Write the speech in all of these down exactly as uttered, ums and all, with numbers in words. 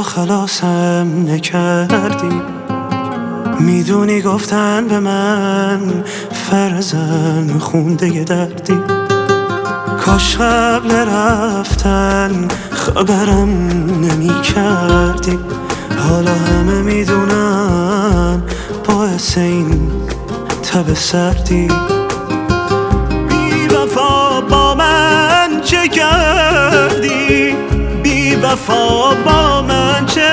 خلاصم نکردی. میدونی گفتن به من فرزن خونده ی دردی. کاش قبل رفتن خبرم نمی کردی. حالا همه میدونن باعث این تب سردی. بی وفا با من چه کردی؟ بی وفا با من چه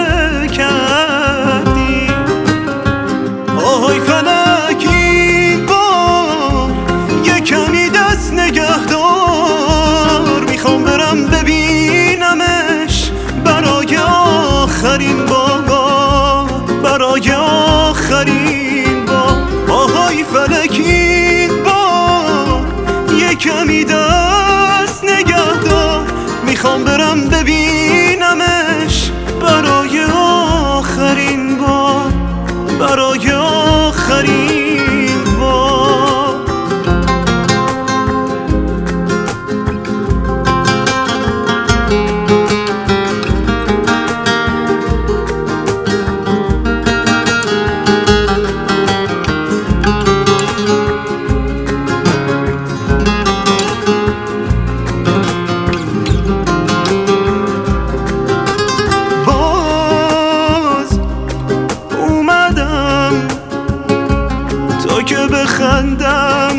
کردی؟ آهای فلک این بار یه کمی دست نگه دار. میخوام برم ببینمش برای آخرین بار، برای آخرین بار. آهای فلک این بار یه کمی دست نگه دار. میخوام برم ببینمش برای آخرین بار، برای آخرین بار. که بخندم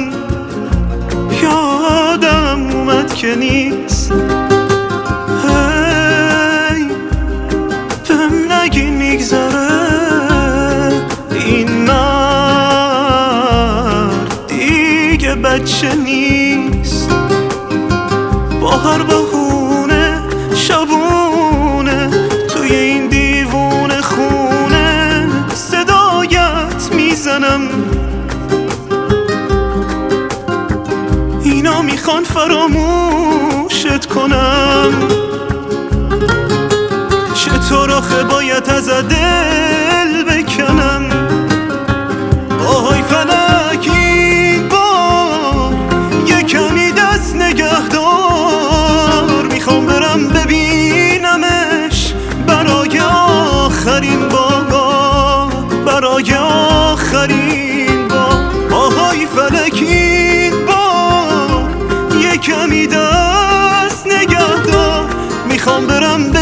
یادم اومد که نیست. هی بهم نگین میگذره این مرد دیگه بچه نیست. با هر بهونه شبونه توی این دیوونه خونه صدایت میزنم. اینا میخوان فراموشت کنم. چطور آخه باید از دل بکنم؟ آهای فلک این بار یه کمی دست نگه دار. میخوام برم ببینمش برای آخرین بار، برای آخرین بار. آهای فلک کمی دست نگه دار. میخوام برم